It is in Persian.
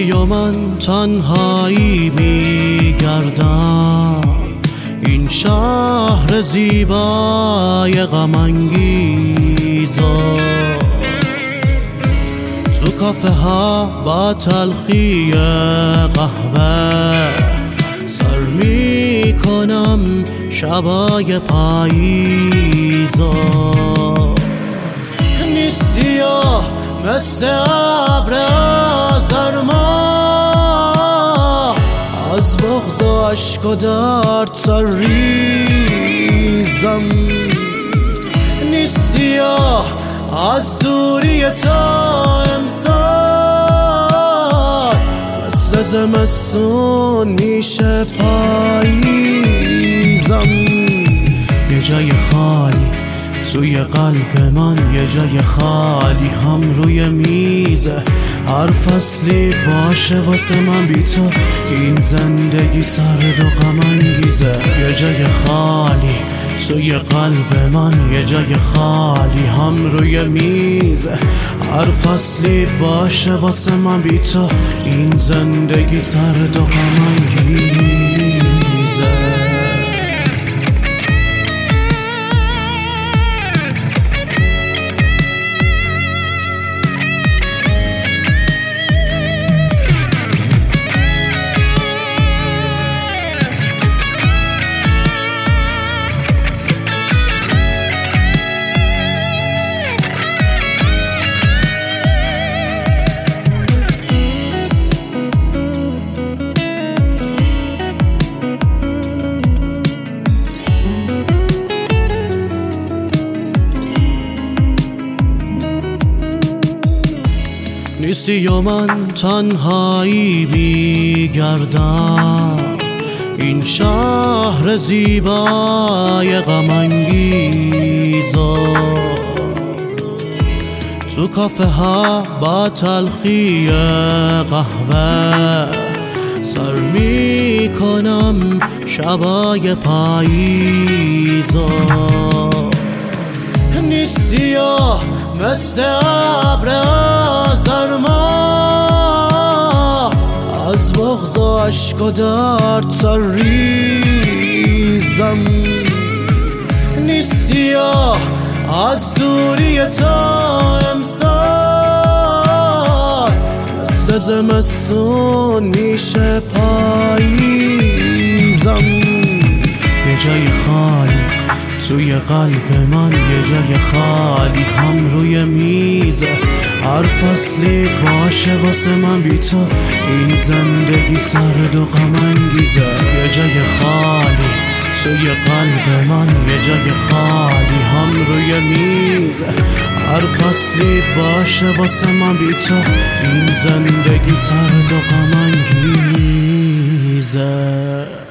نیستی و من تنهایی میگردم این شهر زیبای غم انگیزا، تو کافه ها با تلخی قهوه سر میکنم شبای پاییزا. نیستی و مثل ابر آذرما از بغض و عشق و درد سرریزم. نیستی و از دوری تا امسال مثل زمستون میشه پاییزم. یه جای خالی توی قلب من، یه جای خالی هم روی میزه. هر فصلی باشه واسه من بی تو این زندگی سرد و غم انگیزه. یه جای خالی توی قلب من، یه جای خالی هم روی میزه. هر فصلی باشه واسه من بی تو این زندگی سرد و غم انگیزه. نیستی و من تنهایی میگردم این شهر زیبای غم انگیزا، تو کافه ها با تلخی قهوه سر میکنم شبای پاییزا. نیستی و مثل ابر آذرما از بغض و عشق و درد سرریزم. نیستی و از دوری تا امسال مثل زمستون میشه پاییزم. یه جای خالی توی قلب من، یه جای خالی هم روی میزه. هر فصلی باشه واسه من بی تو این زندگی سرد و غم انگیزه. یه جای خالی توی قلب من، یه جای خالی هم روی میزه. هر فصلی باشه واسه من بی تو این زندگی سرد و غم انگیزه.